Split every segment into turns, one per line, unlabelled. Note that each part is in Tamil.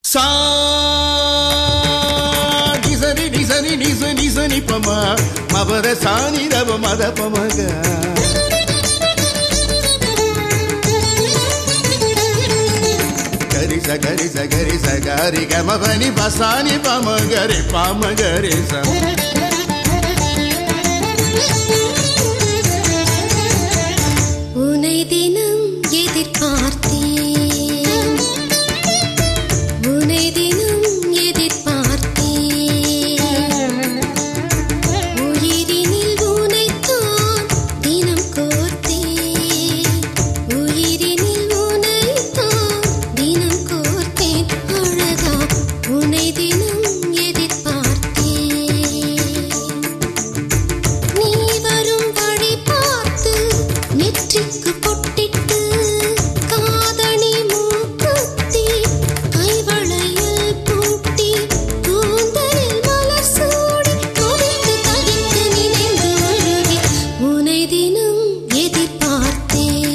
சா டிசனி டிசனி டிசனி டிசனி பமா மபர சானி ரப மத பமக கரி சகரி சகரி கமபனி பசானி பமகரி பமகரி ச
உனை தினம் எதிர்பார்த்தேன் உனை தினம் எதிர்பார்த்தேன் உயிரினில் உனைத்தான் தினம் கோர்த்தேன் உயிரினில் உனைத்தான் தினம் கோர்த்தேன் அழகா உனை தினம் எதிர்பார்த்தேன் நீ வரும் வழி பார்த்து நெற்றிக்கு பொட்டிட்டு காதணி மூக்குத்தி கைவளையல் பூட்டி கூந்தலில் மலர் சூடி கொதித்து தகித்து நினைந்து ஒழுகி உனை தினம் எதிர்பார்த்தேன்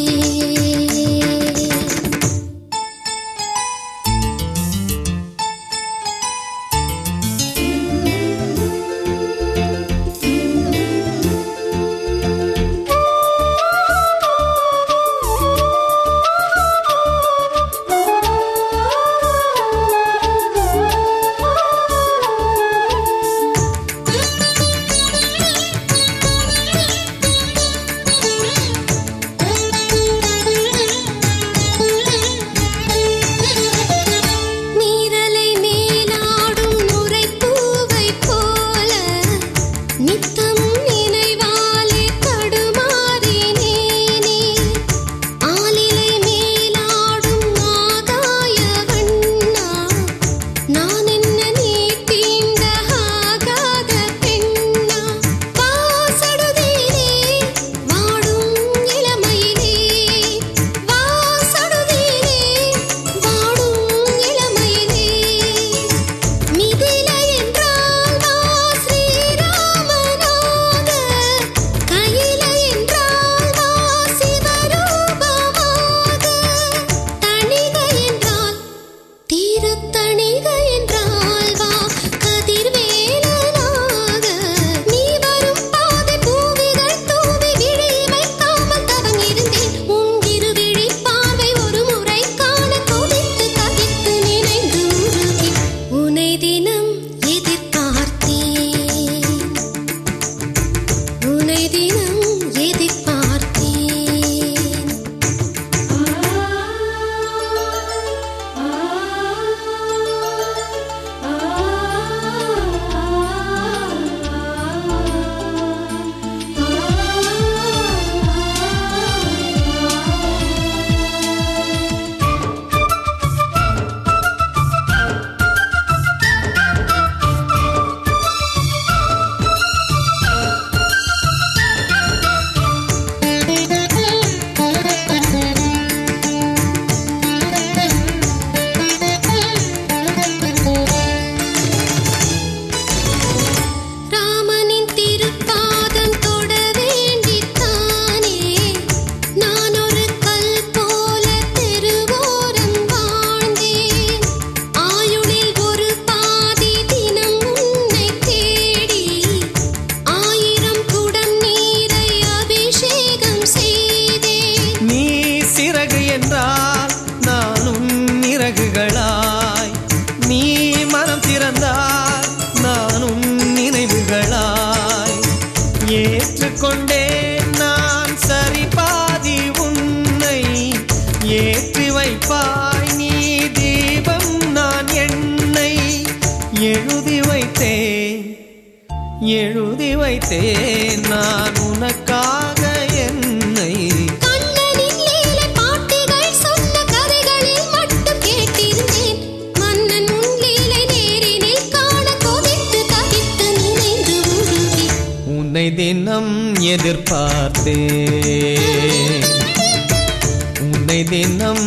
நீரலை மேலாடும் நுரைப்பூவை போல நித்தம் நினைவாலே தடுமாறினேனே ஆலிலை மேலாடும் ஆகாய வண்ணா நான் என்ன நீ தீண்ட ஆகாத பெண்ணா வாசடுதிலே வாடும் இளமையிலே வாசடுதிலே வாடும் இளமையிலே மிதிலை என்றால் வா ஸ்ரீராமனாக கையிலை என்றால் வா சிவரூபமாக தணிகை என்றால் திருத்தணிகை என்றால் வா கதிர்வேலனாக நீ வரும் பாதை பூவிகள் தூவி விழி வைக்காமல் தவம் இருந்தேன் உன் இருவிழி பார்வை ஒரு முறை காண கொதித்து தகித்து நினைந்து உருகி உனை தினம் எதிர்பார்த்தேன் உனை தினம் எதிர்பார்த்தேன் ராமனின் திருப்பாதம் தொட வேண்டித்தானே நான் ஒரு கல் போல தெருவோரம் வாழ்ந்தேன் ஆயுளில் ஒரு பாதி தினம் உன்னை தேடி ஆயிரம் குடம் நீரை அபிஷேகம் செய்தேன்
நீ சிறகு என்றால் நானும் இறகுகளாய் நீ மனம் திறந்தால் நானும் நினைவுகளாய் ஏற்றுக்கொண்டேன் நான் சரி பாதி உன்னை ஏற்றி வைப்பாய் நீ தீபம் நான் எண்ணெய் எழுதி வைத்தேன் நான் உனக்காக என்னை
கண்ணனின் லீலை பாட்டிகள் சொன்ன கதைகளில் மட்டும் கேட்டிருந்தேன் மன்னன் உன் லீலை நேரினில் காண கொதித்து தகித்து நினைந்து உருகி
உன்னை தினம் எதிர்பார்த்தேன் உன்னை தினம்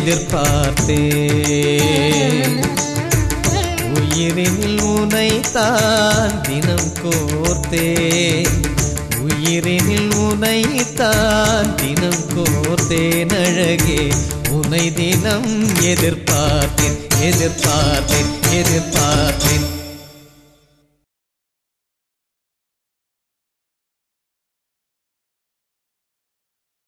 எதிர்பார்த்தேன் உயிரினில் உனைத்தான் தினம் கோர்த்தேன் உயிரினில் உனைத்தான் தினம் கோர்த்தேன் அழகே உனை உன்னை தினம் எதிர்பார்த்தேன் எதிர்பார்த்தேன் எதிர்பார்த்தேன்